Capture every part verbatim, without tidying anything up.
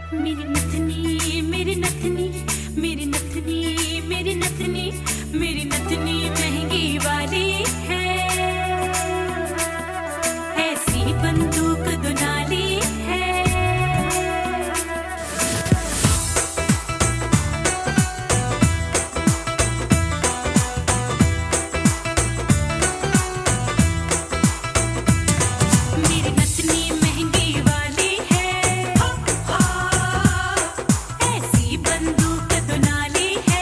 मेरी नथनी मेरी नथनी मेरी नथनी मेरी नथनी मेरी नथनी महंगी वाली है, ऐसी बंदूक दुनाली है। मेरी नथनी महंगी वाली है, ऐसी बंदूक दुनाली है,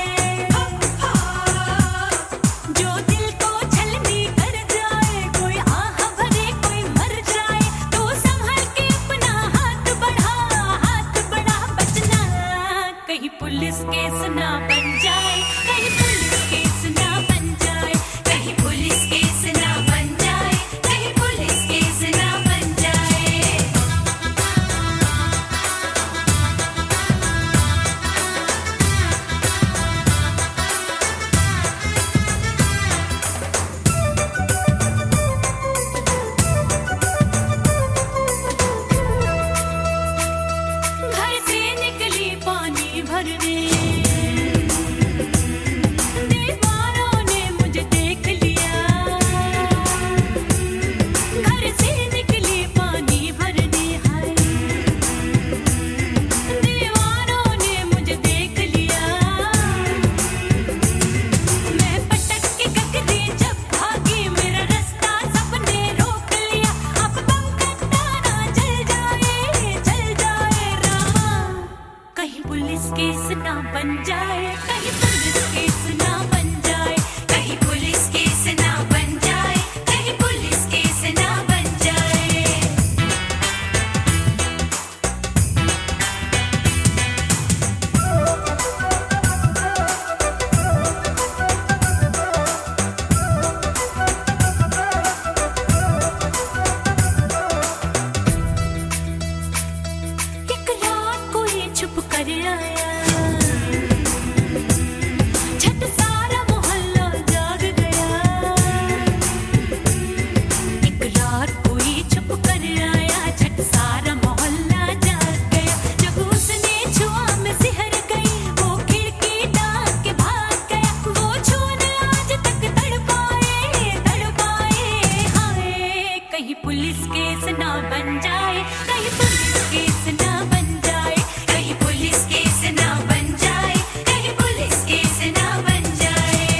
जो दिल को छलनी कर जाए, कोई आह भरे कोई मर जाए, तो संभल के अपना हाथ बढ़ा, हाथ बढ़ा बचना, कहीं पुलिस केस ना बन जाए, कहीं पुलिस केस ना बन जाए, कहीं पुलिस केस ना बन जाए, कहीं पुलिस केस ना बन जाए। घर से निकली पानी भरने, दीवारों ने मुझे देख लिया। घर से निकली पानी भरने, हाय दीवारों ने मुझे देख लिया। मैं पटक के ककरी जब भागी, मेरा रास्ता सबने रोक लिया। अब बम का तारा जल जाए, जल जाए रामा, कहीं पुलिस केस ना बन जाए, कहीं पुलिस केस ना बन जाए, कहीं पुलिस केस ना बन जाए, कहीं पुलिस केस ना बन जाए। एक रात कोई छुप कर आया, झट सारा मोहल्ला जाग गया। एक रात कोई छुप कर आया, झट सारा मोहल्ला जाग गया। जब उसने छुआ मैं सिहर गई, वो खिड़की डाल के भाग गया। वो छूने आज तक तड़पाए, तड़पाए हाय, कहीं पुलिस केस ना बन जाए, कहीं पुलिस केस ना बन जाए, कहीं पुलिस केस ना बन जाए, कहीं पुलिस केस ना बन जाए।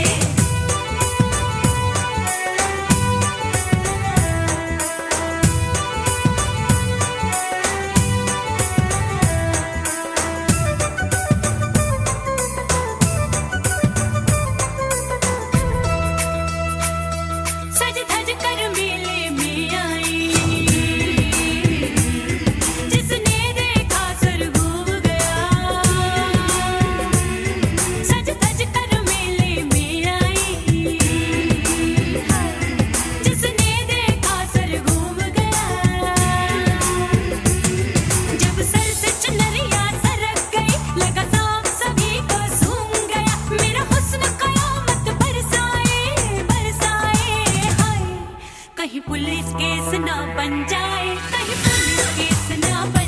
सज धज कर मेले में आई, जिसने देखा सर घूम गया। सज धज कर मेले में आई, जिसने देखा सर घूम गया। जब सर से चुनरिया सरक गई, लगा सांप सभी को सूंघ गया। मेरा हुस्न कयामत बरसाए, बरसाए हाय, कहीं पुलिस केस ना बन जाए, कहीं पुलिस केस ना बन